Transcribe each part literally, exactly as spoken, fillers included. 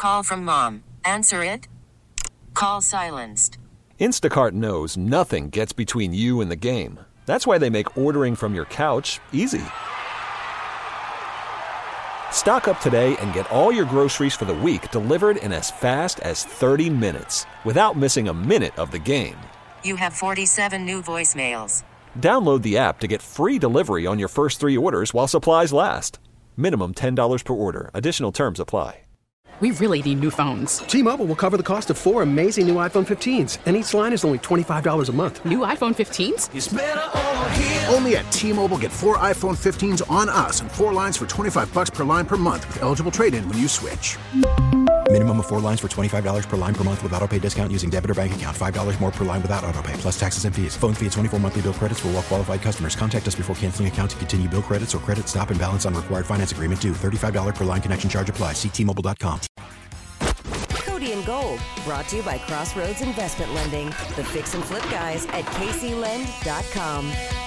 Call from mom. Answer it. Call silenced. Instacart knows nothing gets between you and the game. That's why they make ordering from your couch easy. Stock up today and get all your groceries for the week delivered in as fast as thirty minutes without missing a minute of the game. You have forty-seven new voicemails. Download the app to get free delivery on your first three orders while supplies last. Minimum ten dollars per order. Additional terms apply. We really need new phones. T-Mobile will cover the cost of four amazing new iPhone fifteens, and each line is only twenty-five dollars a month. New iPhone fifteens? It's better over here. Only at T-Mobile, get four iPhone fifteens on us and four lines for twenty-five bucks per line per month with eligible trade-in when you switch. Minimum of four lines for twenty-five dollars per line per month with autopay discount using debit or bank account. five dollars more per line without autopay, plus taxes and fees. Phone fee at twenty-four monthly bill credits for well-qualified customers. Contact us before canceling account to continue bill credits or credit stop and balance on required finance agreement due. thirty-five dollars per line connection charge applies. See T Mobile dot com. Cody and Gold, brought to you by Crossroads Investment Lending. The fix and flip guys at K C lend dot com.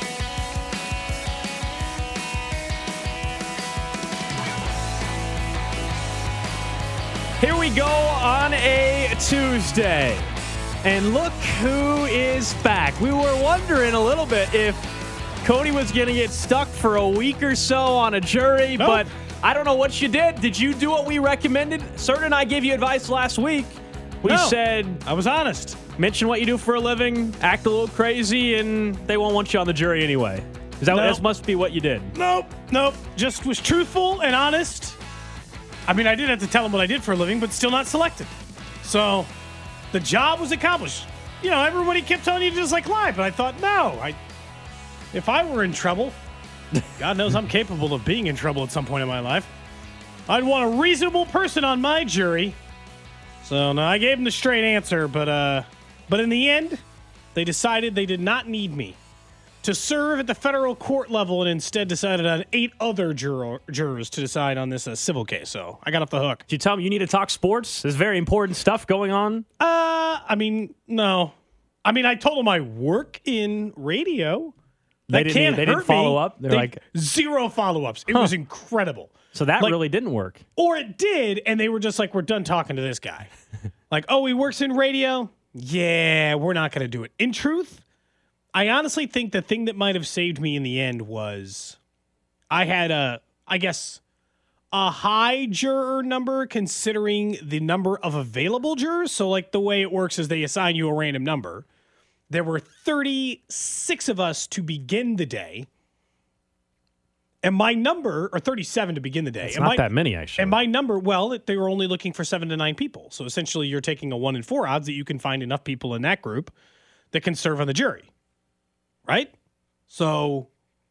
Here we go on a Tuesday. And look who is back. We were wondering a little bit if Cody was going to get stuck for a week or so on a jury, nope. But I don't know what you did. Did you do what we recommended? Certain and I gave you advice last week. We no, said, I was honest. Mention what you do for a living, act a little crazy, and they won't want you on the jury anyway. Is that nope. This must be what you did? Nope, nope. Just was truthful and honest. I mean, I did have to tell them what I did for a living, but still not selected. So the job was accomplished. You know, everybody kept telling you to just like lie, but I thought, no, I, if I were in trouble, God knows I'm capable of being in trouble at some point in my life, I'd want a reasonable person on my jury. So no, I gave them the straight answer, but uh, but in the end, they decided they did not need me to serve at the federal court level and instead decided on eight other juror, jurors to decide on this uh, civil case. So I got off the hook. Did you tell them you need to talk sports? There's very important stuff going on. Uh, I mean, no. I mean, I told them I work in radio. They that didn't, can't they hurt didn't follow me. up? They're they, like zero follow-ups. It huh. was incredible. So that like, really didn't work. Or it did, and they were just like, we're done talking to this guy. Like, oh, he works in radio? Yeah, we're not going to do it. In truth, I honestly think the thing that might have saved me in the end was I had a, I guess, a high juror number considering the number of available jurors. So, like, the way it works is they assign you a random number. There were thirty-six of us to begin the day. And my number, or thirty-seven to begin the day. It's and not my, that many, actually. And my number, well, they were only looking for seven to nine people. So, essentially, you're taking a one in four odds that you can find enough people in that group that can serve on the jury. Right? So,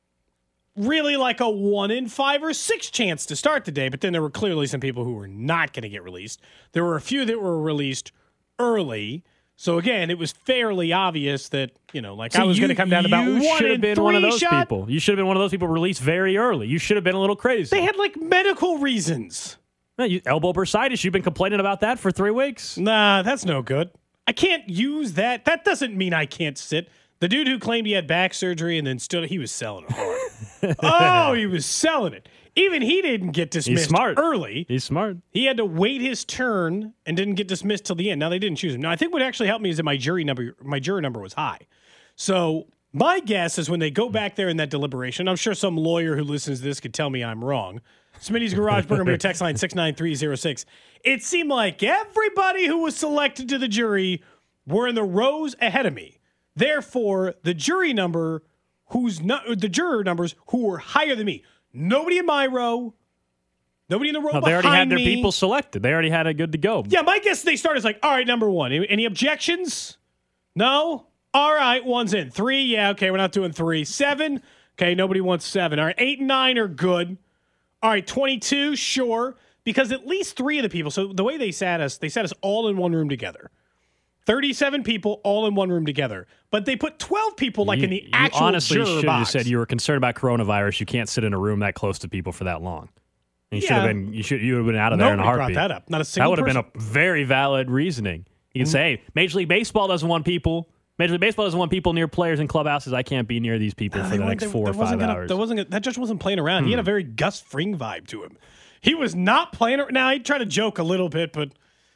really like a one in five or six chance to start the day, but then there were clearly some people who were not going to get released. There were a few that were released early. So, again, it was fairly obvious that, you know, like so I was going to come down to about one You should have been one of those shot. people. You should have been one of those people released very early. You should have been a little crazy. They had, like, medical reasons. Man, you, elbow bursitis, you've been complaining about that for three weeks? Nah, that's no good. I can't use that. That doesn't mean I can't sit. The dude who claimed he had back surgery and then stood, he was selling it hard. Oh, he was selling it. Even he didn't get dismissed He's smart. early. He's smart. He had to wait his turn and didn't get dismissed till the end. Now, they didn't choose him. Now, I think what actually helped me is that my jury number, my juror number was high. So my guess is when they go back there in that deliberation, I'm sure some lawyer who listens to this could tell me I'm wrong. Smitty's Garage Burger Beer text line six nine three zero six. It seemed like everybody who was selected to the jury were in the rows ahead of me. Therefore, the jury number, who's not the juror numbers who were higher than me. Nobody in my row. Nobody in the row no, behind me. They already had their me. people selected. They already had it good to go. Yeah, my guess they started as like, all right, number one. Any, any objections? No? All right, one's in. Three, yeah, okay, we're not doing three. Seven, okay, nobody wants seven. All right, eight and nine are good. All right, twenty-two, sure. Because at least three of the people, so the way they sat us, they sat us all in one room together. thirty-seven people all in one room together. But they put twelve people like you, in the actual you honestly juror should have box. just said you were concerned about coronavirus. You can't sit in a room that close to people for that long. And you Yeah. should have been you should you would have been out of there Nobody in a heartbeat. brought that up. Not a single That would have person. been a very valid reasoning. You can say, hey, Major League Baseball doesn't want people. Major League Baseball doesn't want people near players in clubhouses. I can't be near these people Uh, for the next there, four there or five gonna, hours. There wasn't gonna, that judge wasn't playing around. Hmm. He had a very Gus Fring vibe to him. He was not playing it. Now, he tried to joke a little bit, but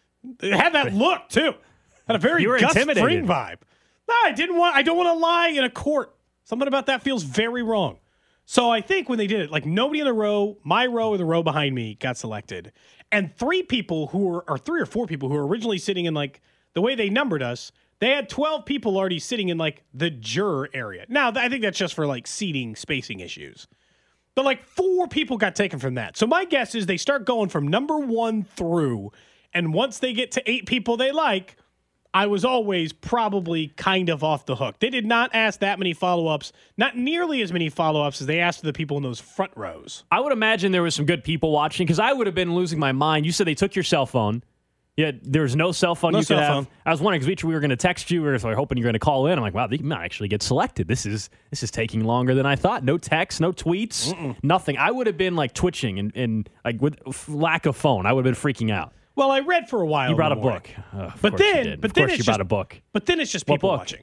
it had that look, too. Had a very You were Gus intimidated. Fring vibe. No, I didn't want, I don't want to lie in a court. Something about that feels very wrong. So I think when they did it, like nobody in the row, my row or the row behind me got selected. And three people who were, or three or four people who were originally sitting in like, the way they numbered us, they had twelve people already sitting in like the juror area. Now, I think that's just for like seating, spacing issues. But like four people got taken from that. So my guess is they start going from number one through, and once they get to eight people they like, I was always probably kind of off the hook. They did not ask that many follow-ups, not nearly as many follow-ups as they asked the people in those front rows. I would imagine there was some good people watching because I would have been losing my mind. You said they took your cell phone. Yeah, there was no cell phone No you cell could have. phone. I was wondering because we were going to text you. We were hoping you're going to call in. I'm like, wow, they might actually get selected. This is this is taking longer than I thought. No texts, no tweets, Mm-mm. nothing. I would have been like twitching and, and like with f- lack of phone. I would have been freaking out. Well, I read for a while. You brought a in the morning. book. Oh, of but course you then, did. but of then course it's you just, brought a book. But then it's just What people book? watching.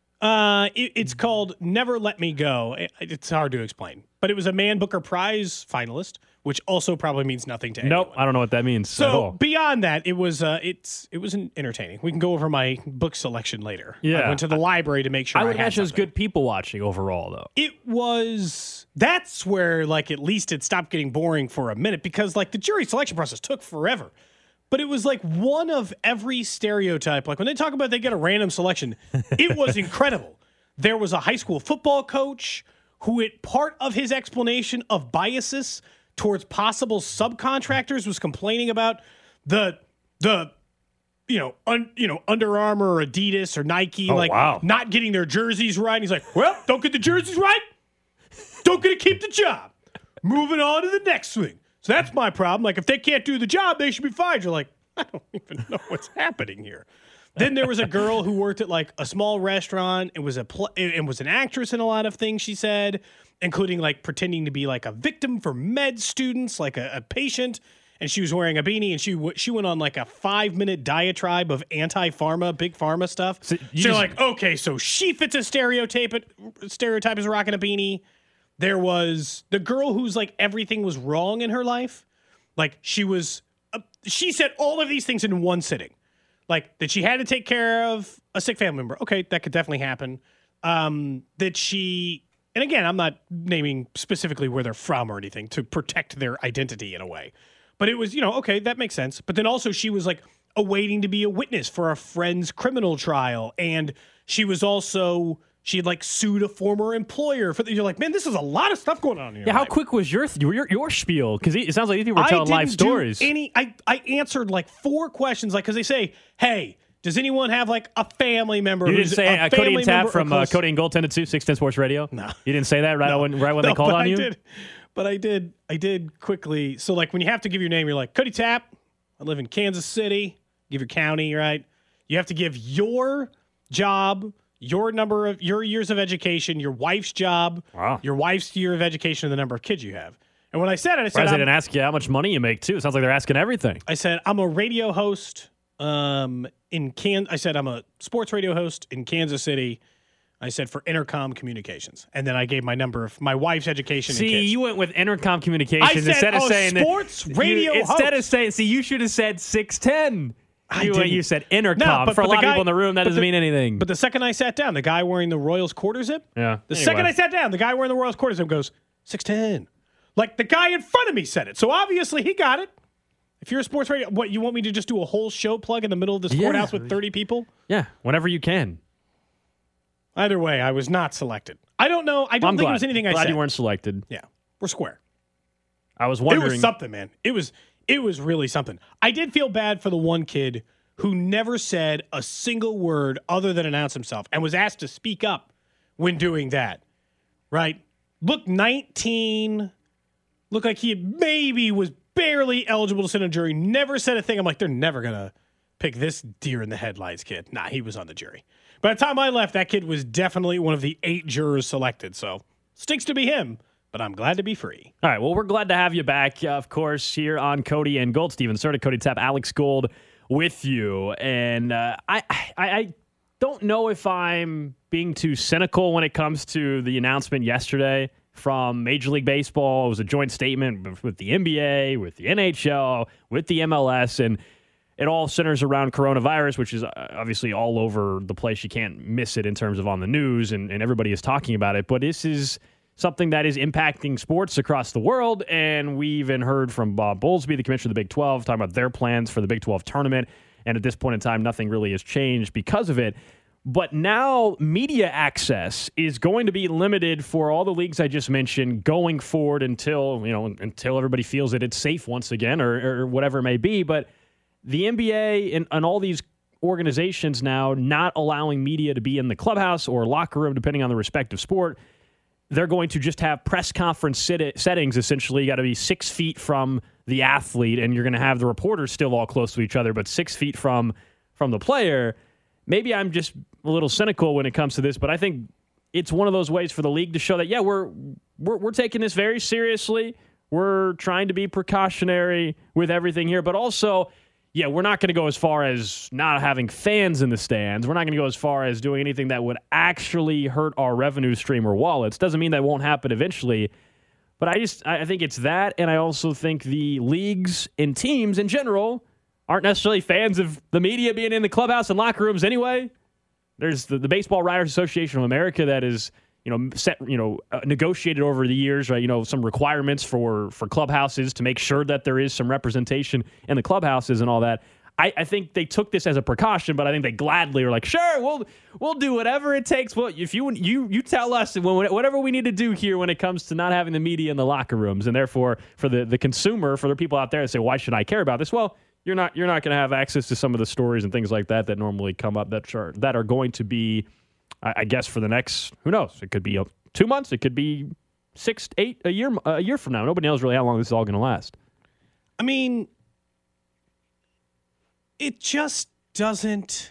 Uh, it, it's called Never Let Me Go. It, it's hard to explain, but it was a Man Booker Prize finalist, which also probably means nothing to anyone. Nope, I don't know what that means. So at all. beyond that, it was uh, it's it was an entertaining. We can go over my book selection later. Yeah. I went to the library to make sure I I, would had imagine there's something. good people watching overall, though. It was that's where like at least it stopped getting boring for a minute because like the jury selection process took forever. But it was like one of every stereotype. Like when they talk about they get a random selection, it was incredible. There was a high school football coach who, it part of his explanation of biases towards possible subcontractors, was complaining about the the you know un, you know Under Armour or Adidas or Nike Oh, like wow. not getting their jerseys right. And he's like, well, don't get the jerseys right, don't get to keep the job. Moving on to the next thing. So that's my problem. Like, if they can't do the job, they should be fired. You're like, I don't even know what's happening here. Then there was a girl who worked at like a small restaurant and was a pl- and was an actress in a lot of things she said, including like pretending to be like a victim for med students, like a, a patient. And she was wearing a beanie, and she w- she went on like a five minute diatribe of anti-pharma, big pharma stuff. So, So you you're just- like, okay, so she fits a stereotype, stereotype as rocking a beanie. There was the girl who's like everything was wrong in her life. Like she was, uh, she said all of these things in one sitting. Like that she had to take care of a sick family member. Okay, that could definitely happen. Um, that she, and again, I'm not naming specifically where they're from or anything to protect their identity in a way. But it was, you know, okay, that makes sense. But then also she was like awaiting to be a witness for a friend's criminal trial. And she was also... She had like sued a former employer for the, you're like, man, this is a lot of stuff going on in your Yeah, how life. quick was your th- your, your spiel? Because it sounds like these people were I telling didn't live do stories. Any, I, I answered like four questions, like because they say, hey, does anyone have like a family member? You didn't who's say a uh, Cody family and Tap member or from uh, close- Cody and Gold ten to two, six ten Sports Radio? No. You didn't say that right No. when right when No, they called but on I you? Did, but I did, I did quickly. So like when you have to give your name, you're like Cody Tap. I live in Kansas City. Give your county, right? You have to give your job, your number of your years of education, your wife's job, Wow. your wife's year of education, and the number of kids you have. And when I said it, I said, Surprised they I'm- didn't ask you how much money you make, too. It sounds like they're asking everything. I said I'm a radio host um, in Can. I said I'm a sports radio host in Kansas City. I said for Intercom Communications, and then I gave my number of my wife's education. and See, kids. you went with Intercom Communications I said instead of a saying that- sports you- radio Instead host. of saying, see, you should have said six ten. I You, didn't. you said Intercom. No, but- For a but lot the of guy- people in the room, that but doesn't the- mean anything. But the second I sat down, the guy wearing the Royals quarter zip. yeah. The Anyway. second I sat down, the guy wearing the Royals quarter zip goes six ten. Like the guy in front of me said it, so obviously he got it. If you're a sports radio, what you want me to just do a whole show plug in the middle of this Yeah. courthouse with thirty people? Yeah, whenever you can. Either way, I was not selected. I don't know. I don't I'm think glad. it was anything I glad said. you weren't selected. Yeah, we're square. I was It wondering. was something, man. It was it was really something. I did feel bad for the one kid who never said a single word other than announce himself and was asked to speak up when doing that. Right? Looked nineteen. Looked like he had maybe was barely eligible to sit on a jury. Never said a thing. I'm like, they're never gonna pick this deer in the headlights kid. Nah, he was on the jury. By the time I left, that kid was definitely one of the eight jurors selected. So stinks to be him, but I'm glad to be free. All right, well, we're glad to have you back, uh, of course, here on Cody and Gold. Steven Serta, Cody Tap, Alex Gold with you. And uh, I, I, I don't know if I'm being too cynical when it comes to the announcement yesterday from Major League Baseball. It was a joint statement with the N B A, with the N H L, with the M L S, and it all centers around coronavirus, which is obviously all over the place. You can't miss it in terms of on the news, and, and everybody is talking about it. But this is something that is impacting sports across the world, and we even heard from Bob Bowlesby, the commissioner of the Big twelve, talking about their plans for the Big twelve tournament, and at this point in time, nothing really has changed because of it. But now media access is going to be limited for all the leagues I just mentioned going forward until, you know, until everybody feels that it's safe once again or, or whatever it may be. But the N B A and, and all these organizations now not allowing media to be in the clubhouse or locker room, depending on the respective sport, they're going to just have press conference sit- settings. Essentially, you got to be six feet from the athlete, and you're going to have the reporters still all close to each other, but six feet from from the player. Maybe I'm just a little cynical when it comes to this, but I think it's one of those ways for the league to show that, yeah, we're we're, we're taking this very seriously. We're trying to be precautionary with everything here, but also, yeah, we're not going to go as far as not having fans in the stands. We're not going to go as far as doing anything that would actually hurt our revenue stream or wallets. Doesn't mean that won't happen eventually, but I just I think it's that, and I also think the leagues and teams in general aren't necessarily fans of the media being in the clubhouse and locker rooms anyway. There's the, the Baseball Writers Association of America that is, you know, set, you know, uh, negotiated over the years, right? You know, some requirements for for clubhouses to make sure that there is some representation in the clubhouses and all that. I, I think they took this as a precaution, but I think they gladly are like, sure, we'll we'll do whatever it takes. Well, if you you you tell us when, whatever we need to do here when it comes to not having the media in the locker rooms, and therefore for the the consumer, for the people out there that say, why should I care about this? Well, You're not you're not going to have access to some of the stories and things like that that normally come up that are, that are going to be, I, I guess, for the next, who knows? It could be a, two months. It could be six, eight, a year, a year from now. Nobody knows really how long this is all going to last. I mean, it just doesn't.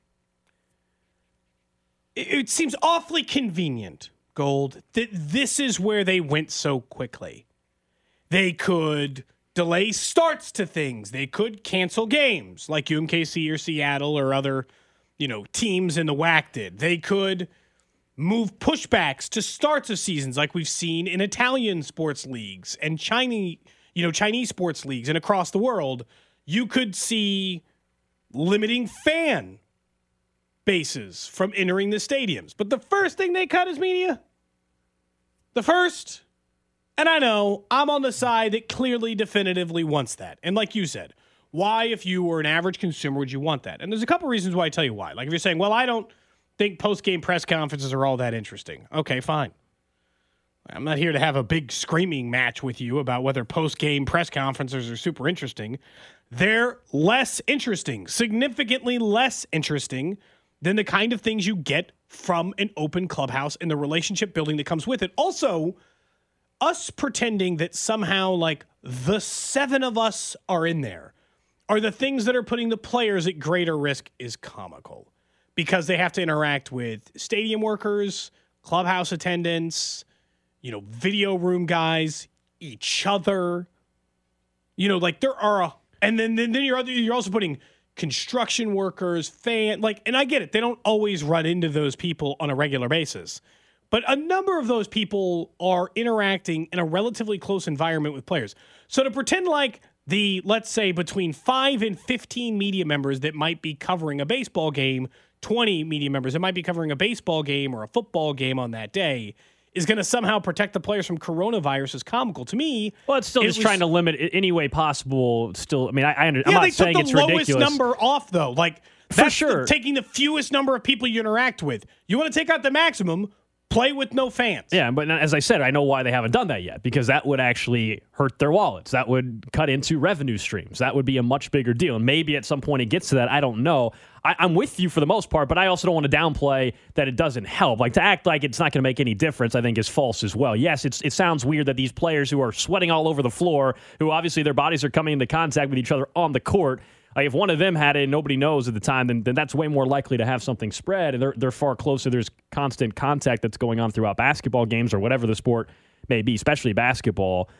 It, it seems awfully convenient, Gold, that this is where they went so quickly. They could delay starts to things. They could cancel games like U M K C or Seattle or other, you know, teams in the W A C did. They could move pushbacks to starts of seasons like we've seen in Italian sports leagues and Chinese, you know, Chinese sports leagues and across the world. You could see limiting fan bases from entering the stadiums. But the first thing they cut is media. The first. And I know I'm on the side that clearly, definitively wants that. And like you said, why, if you were an average consumer, would you want that? And there's a couple reasons why I tell you why. Like if you're saying, well, I don't think post-game press conferences are all that interesting. Okay, fine. I'm not here to have a big screaming match with you about whether post-game press conferences are super interesting. They're less interesting, significantly less interesting than the kind of things you get from an open clubhouse and the relationship building that comes with it. Also, us pretending that somehow like the seven of us are in there are the things that are putting the players at greater risk is comical because they have to interact with stadium workers, clubhouse attendants, you know, video room guys, each other, you know, like there are, a, and then, then, then you're, you're also putting construction workers, fan, like, and I get it. They don't always run into those people on a regular basis. But a number of those people are interacting in a relatively close environment with players. So to pretend like the, let's say, between five and fifteen media members that might be covering a baseball game, twenty media members that might be covering a baseball game or a football game on that day is going to somehow protect the players from coronavirus is comical. To me, well, it's still it just was, trying to limit it any way possible. Still, I mean, I, I under, yeah, I'm not they saying took it's the lowest ridiculous. number off, though. Like, that's For sure. the, taking the fewest number of people you interact with. You want to take out the maximum, play with no fans. Yeah, but as I said, I know why they haven't done that yet, because that would actually hurt their wallets. That would cut into revenue streams. That would be a much bigger deal. And maybe at some point it gets to that. I don't know. I, I'm with you for the most part, but I also don't want to downplay that it doesn't help. Like, to act like it's not going to make any difference, I think, is false as well. Yes, it's, it sounds weird that these players who are sweating all over the floor, who obviously their bodies are coming into contact with each other on the court, like if one of them had it and nobody knows at the time, then, then that's way more likely to have something spread. And they're they're far closer. There's constant contact that's going on throughout basketball games or whatever the sport may be, especially basketball.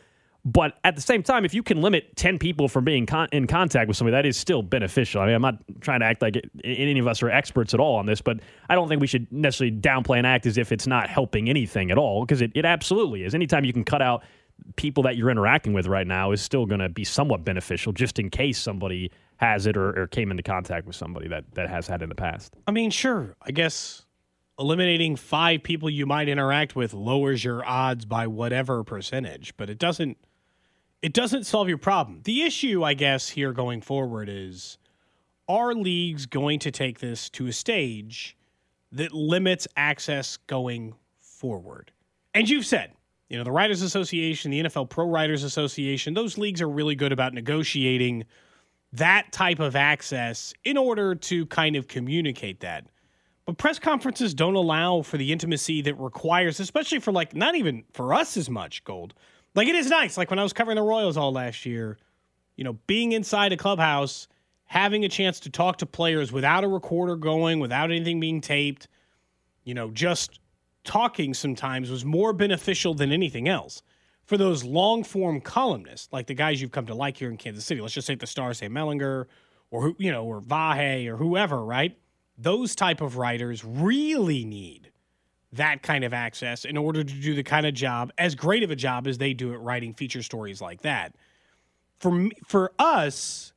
But at the same time, if you can limit ten people from being con- in contact with somebody, that is still beneficial. I mean, I'm not trying to act like it, any of us are experts at all on this, but I don't think we should necessarily downplay and act as if it's not helping anything at all, because it, it absolutely is. Anytime you can cut out people that you're interacting with right now is still going to be somewhat beneficial, just in case somebody has it or, or came into contact with somebody that, that has had it in the past. I mean, sure. I guess eliminating five people you might interact with lowers your odds by whatever percentage, but it doesn't It doesn't solve your problem. The issue, I guess, here going forward is, are leagues going to take this to a stage that limits access going forward? And you've said, you know, the Writers Association, the N F L Pro Writers Association, those leagues are really good about negotiating that type of access in order to kind of communicate that. But press conferences don't allow for the intimacy that requires, especially for like, not even for us as much, Gold. Like, it is nice. Like, when I was covering the Royals all last year, you know, being inside a clubhouse, having a chance to talk to players without a recorder going, without anything being taped, you know, just talking sometimes was more beneficial than anything else. For those long-form columnists, like the guys you've come to like here in Kansas City, let's just say the Star, say Mellinger, or, who you know, or Vahe, or whoever, right? Those type of writers really need that kind of access in order to do the kind of job, as great of a job as they do at writing feature stories like that. For me, for us,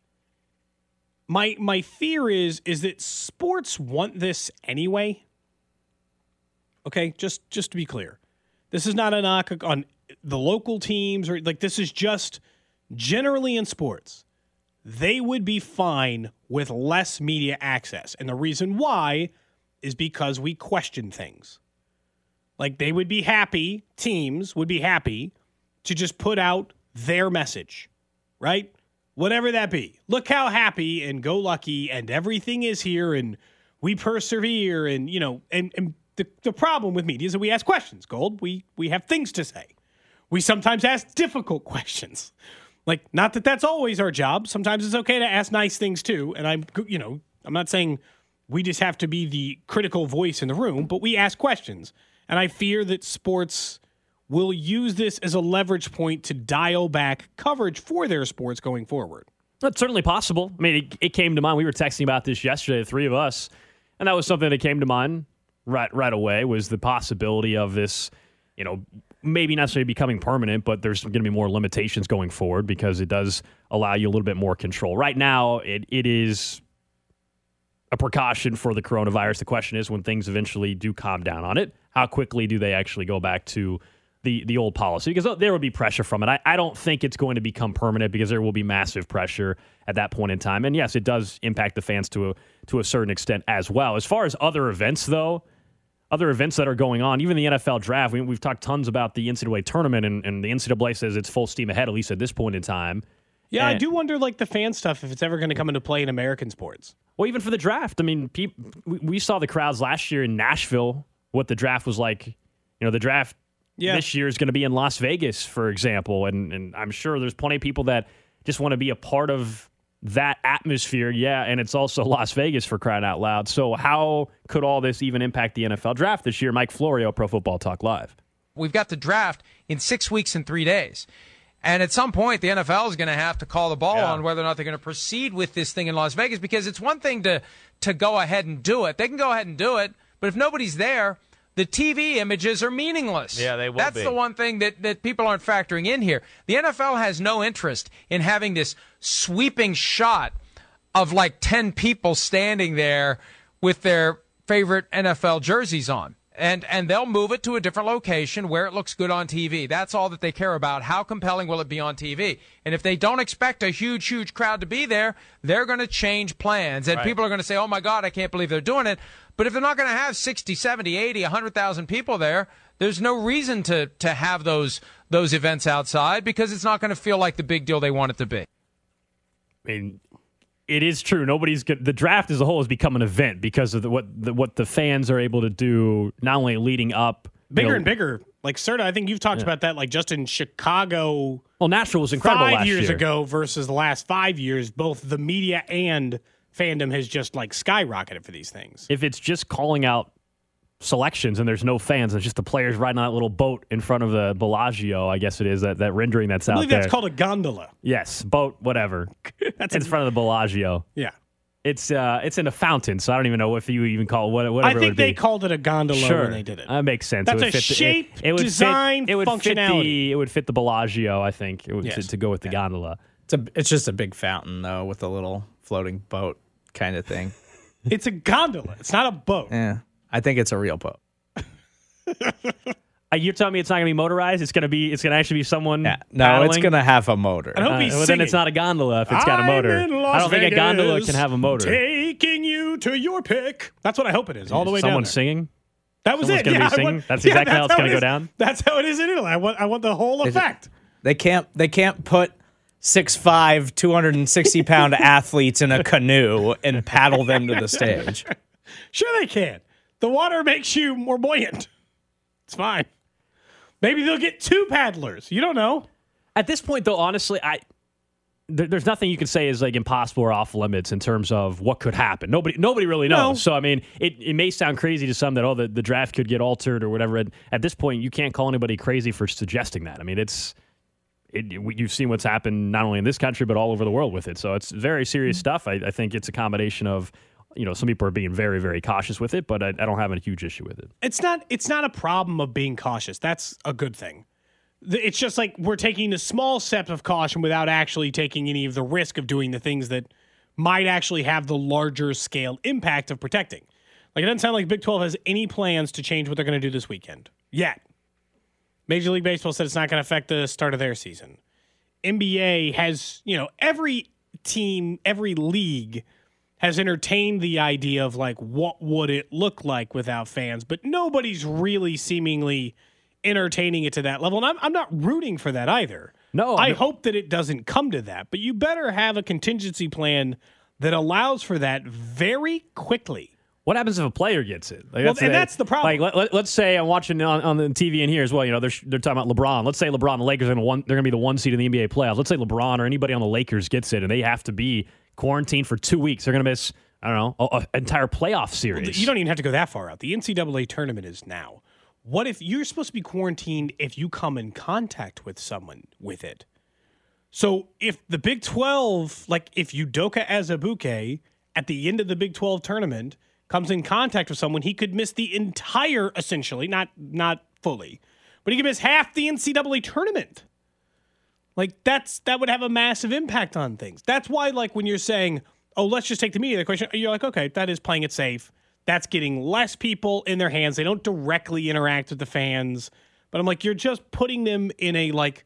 my my fear is is that sports want this anyway. Okay, just just to be clear, this is not a knock on the local teams, or like, this is just generally in sports. They would be fine with less media access, and the reason why is because we question things. Like, they would be happy, teams would be happy to just put out their message, right? Whatever that be. Look how happy and go lucky and everything is here and we persevere, and, you know, and, and the, the problem with media is that we ask questions, Gold. We, we have things to say. We sometimes ask difficult questions. Like, not that that's always our job. Sometimes it's okay to ask nice things too. And I'm, you know, I'm not saying we just have to be the critical voice in the room, but we ask questions. And I fear that sports will use this as a leverage point to dial back coverage for their sports going forward. That's certainly possible. I mean, it, it came to mind. We were texting about this yesterday, the three of us, and that was something that came to mind right right away, was the possibility of this, you know, maybe not necessarily becoming permanent, but there's going to be more limitations going forward because it does allow you a little bit more control. Right now, it it is a precaution for the coronavirus. The question is, when things eventually do calm down on it, how quickly do they actually go back to the the old policy? Because there will be pressure from it. I, I don't think it's going to become permanent because there will be massive pressure at that point in time. And yes, it does impact the fans to a, to a certain extent as well. As far as other events, though, other events that are going on, even the N F L draft, we, we've talked tons about the N C double A tournament, and, and the N C double A says it's full steam ahead, at least at this point in time. Yeah, and, I do wonder, like, the fan stuff, if it's ever going to come into play in American sports. Well, even for the draft. I mean, peop, we, we saw the crowds last year in Nashville, what the draft was like. You know, the draft yeah. this year is going to be in Las Vegas, for example, and, and I'm sure there's plenty of people that just want to be a part of that atmosphere. Yeah, and it's also Las Vegas, for crying out loud. So how could all this even impact the N F L draft this year? Mike Florio, Pro Football Talk Live. We've got the draft in six weeks and three days. And at some point, the N F L is going to have to call the ball yeah. on whether or not they're going to proceed with this thing in Las Vegas, because it's one thing to, to go ahead and do it. They can go ahead and do it, but if nobody's there, the T V images are meaningless. Yeah, they will That's be. the one thing that, that people aren't factoring in here. The N F L has no interest in having this sweeping shot of like ten people standing there with their favorite N F L jerseys on. And and they'll move it to a different location where it looks good on T V. That's all that they care about. How compelling will it be on T V? And if they don't expect a huge, huge crowd to be there, they're going to change plans. And right. people are going to say, oh, my God, I can't believe they're doing it. But if they're not going to have sixty, seventy, eighty, one hundred thousand people there, there's no reason to, to have those those events outside, because it's not going to feel like the big deal they want it to be. I mean, it is true. Nobody's good. The draft as a whole has become an event because of the, what the, what the fans are able to do, not only leading up. Bigger you know, and bigger. Like, Serta, I think you've talked yeah. about that, like, just in Chicago. Well, Nashville was incredible five last years year. ago versus the last five years. Both the media and fandom has just, like, skyrocketed for these things. If it's just calling out selections and there's no fans. It's just the players riding on that little boat in front of the Bellagio, I guess it is, that, that rendering that's I out believe there. that's called a gondola. Yes, boat, whatever. That's in a- front of the Bellagio. Yeah. It's uh, it's in a fountain, so I don't even know if you even call it what, whatever I it think would they be. called it a gondola Sure. when they did it. That makes sense. That's it would a fit the, shape, it, it would design, fit, it would Fit functionality. the, it would fit the Bellagio, I think, it would, Yes. to, to go with the Yeah. gondola. It's a it's just a big fountain though with a little floating boat kind of thing. It's a gondola. It's not a boat. Yeah, I think it's a real boat. Uh, you're telling me it's not going to be motorized? It's going to be. It's going to actually be someone. Yeah, no, paddling? it's gonna have a motor. I hope Uh, he's well, singing. then it's not a gondola if it's got a I'm motor. in Las I don't think a gondola Vegas, can have a motor. Taking you to your pick. That's what I hope it is, all the way Someone down there. singing. That was Someone's it. gonna yeah, be I singing? want- That's yeah, exactly how it's gonna it go is. down? That's how it is in Italy. I want, I want the whole Is it- effect. They can't they can't put six five, two hundred sixty pound athletes in a canoe and paddle them to the stage. Sure they can. The water makes you more buoyant. It's fine. Maybe they'll get two paddlers. You don't know. At this point, though, honestly, I there, there's nothing you can say is like impossible or off limits in terms of what could happen. Nobody, nobody really knows. No. So I mean, it, it may sound crazy to some that oh, the, the draft could get altered or whatever. At, at this point, you can't call anybody crazy for suggesting that. I mean, it's it, you've seen what's happened not only in this country but all over the world with it. So it's very serious stuff. I, I think it's a combination of. You know, some people are being very, very cautious with it, but I, I don't have a huge issue with it. It's not. It's not a problem of being cautious. That's a good thing. The- It's just like we're taking a small step of caution without actually taking any of the risk of doing the things that might actually have the larger scale impact of protecting. Like it doesn't sound like Big twelve has any plans to change what they're going to do this weekend yet. Major League Baseball said it's not going to affect the start of their season. N B A has, you know, every team, every league has entertained the idea of like, what would it look like without fans? But nobody's really seemingly entertaining it to that level. And I'm, I'm not rooting for that either. No, I no. hope that it doesn't come to that. But you better have a contingency plan that allows for that very quickly. What happens if a player gets it? Like, Well, and that's the problem. Like, let, let, let's say I'm watching on, on the T V in here as well. You know, they're, they're talking about LeBron. Let's say LeBron, the Lakers are going to one. They're going to be the one seed in the N B A playoffs. Let's say LeBron or anybody on the Lakers gets it, and they have to be quarantined for two weeks. They're going to miss. I don't know, an entire playoff series. You don't even have to go that far out. The N C double A tournament is now. What if you're supposed to be quarantined if you come in contact with someone with it? So if the Big twelve, like if Udoka Azubuike at the end of the Big twelve tournament comes in contact with someone, he could miss the entire, essentially, not not fully, but he could miss half the N C double A tournament. Like that's that would have a massive impact on things. That's why, like when you're saying, oh, let's just take the media question, you're like, okay, that is playing it safe. That's getting less people in their hands. They don't directly interact with the fans. But I'm like, you're just putting them in a, like,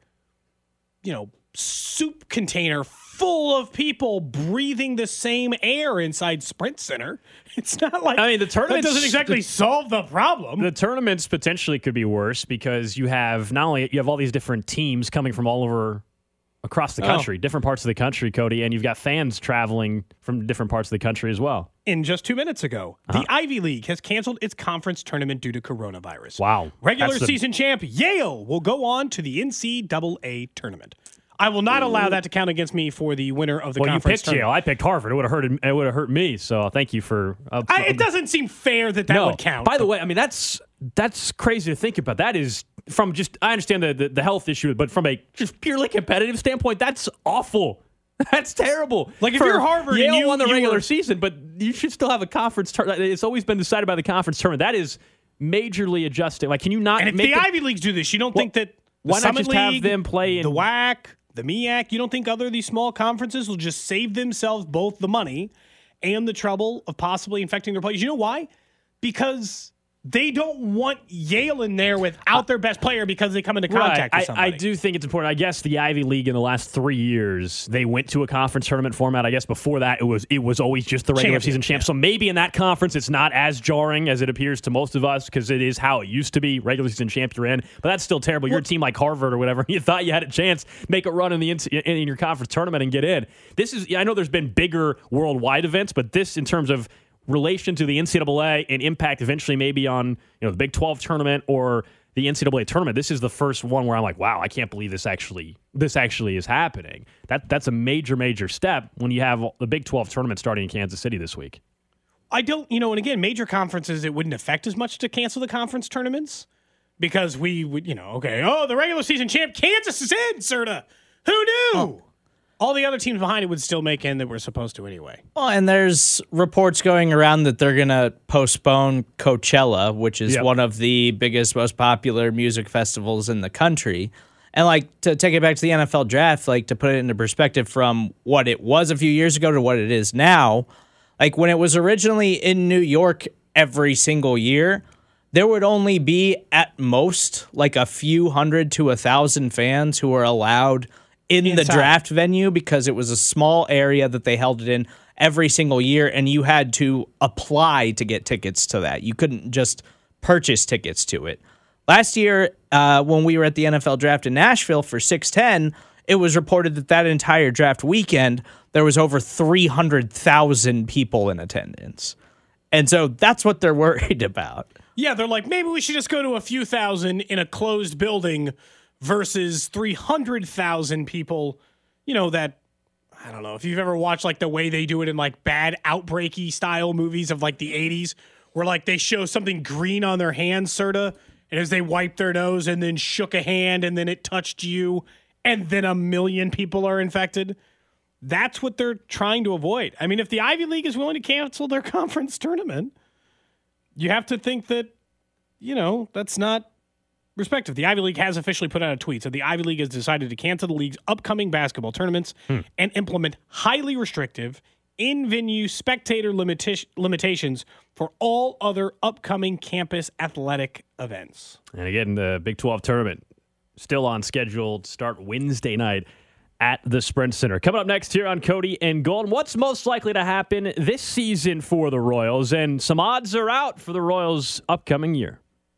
you know, soup container full of people breathing the same air inside Sprint Center. It's not like, I mean, the that tournament doesn't exactly solve the problem. The tournaments potentially could be worse because you have not only you have all these different teams coming from all over across the country, Oh. different parts of the country, Cody, and you've got fans traveling from different parts of the country as well. In just two minutes ago, the Ivy League has canceled its conference tournament due to coronavirus. Wow. Regular That's the- season champ Yale will go on to the N C double A tournament. I will not allow that to count against me for the winner of the Well, you conference picked Yale. tournament. I picked Harvard. It would have hurt. It would have hurt me. So thank you for. Uh, I, it doesn't seem fair that that no. would count. By the way, I mean that's that's crazy to think about. That is from just I understand the, the the health issue, but from a just purely competitive standpoint, that's awful. That's terrible. Like, if For you're Harvard and Yale you- won the you regular were- season, but you should still have a conference tournament. It's always been decided by the conference tournament. That is majorly adjusting. Like, can you not and if make the it- Ivy Leagues do this, you don't Well, think that the why not Summit just have League, them play in- the W A C, the M E A C? You don't think other of these small conferences will just save themselves both the money and the trouble of possibly infecting their players? You know why? Because they don't want Yale in there without their best player because they come into contact right. with somebody. I, I do think it's important. I guess the Ivy League in the last three years, they went to a conference tournament format. I guess before that, it was it was always just the regular Champion, season champ. yeah. So maybe in that conference, it's not as jarring as it appears to most of us because it is how it used to be. Regular season champ, you're in. But that's still terrible. You're a team like Harvard or whatever. You thought you had a chance, make a run in the in, in your conference tournament and get in. This is. I know there's been bigger worldwide events, but this in terms of relation to the N C double A and impact eventually maybe on you know the Big twelve tournament or the N C double A tournament. This is the first one where I'm like, wow, I can't believe this actually this actually is happening. That that's a major major step when you have the Big twelve tournament starting in Kansas City this week. I don't, you know, and again, major conferences, it wouldn't affect as much to cancel the conference tournaments because we would, you know, okay, oh, the regular season champ, Kansas is in, Serta. Who knew? Oh. All the other teams behind it would still make in that we're supposed to anyway. Well, and there's reports going around that they're going to postpone Coachella, which is yep. one of the biggest, most popular music festivals in the country. And, like, to take it back to the N F L draft, like, to put it into perspective from what it was a few years ago to what it is now, like, when it was originally in New York every single year, there would only be, at most, like, a few hundred to a thousand fans who were allowed in Inside. the draft venue because it was a small area that they held it in every single year, and you had to apply to get tickets to that. You couldn't just purchase tickets to it. Last year, uh, when we were at the N F L draft in Nashville for six ten, it was reported that that entire draft weekend, there was over three hundred thousand people in attendance. And so that's what they're worried about. Yeah, they're like, maybe we should just go to a few thousand in a closed building versus three hundred thousand people, you know, that, I don't know, if you've ever watched, like, the way they do it in, like, bad outbreaky style movies of, like, the eighties, where, like, they show something green on their hand, Serta, and as they wiped their nose and then shook a hand and then it touched you, and then a million people are infected. That's what they're trying to avoid. I mean, if the Ivy League is willing to cancel their conference tournament, you have to think that, you know, that's not respective. The Ivy League has officially put out a tweet. So the Ivy League has decided to cancel the league's upcoming basketball tournaments hmm. and implement highly restrictive in-venue spectator limita- limitations for all other upcoming campus athletic events. And again, the Big twelve tournament still on schedule to start Wednesday night at the Sprint Center. Coming up next here on Cody and Gold, what's most likely to happen this season for the Royals? And some odds are out for the Royals' upcoming year.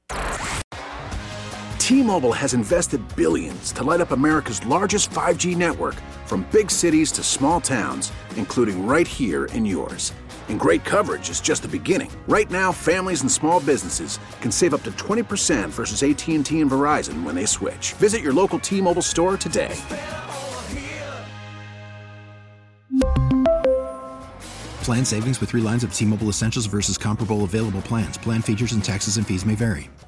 T-Mobile has invested billions to light up America's largest five G network, from big cities to small towns, including right here in yours. And great coverage is just the beginning. Right now, families and small businesses can save up to twenty percent versus A T and T and Verizon when they switch. Visit your local T-Mobile store today. Plan savings with three lines of T-Mobile Essentials versus comparable available plans. Plan features and taxes and fees may vary.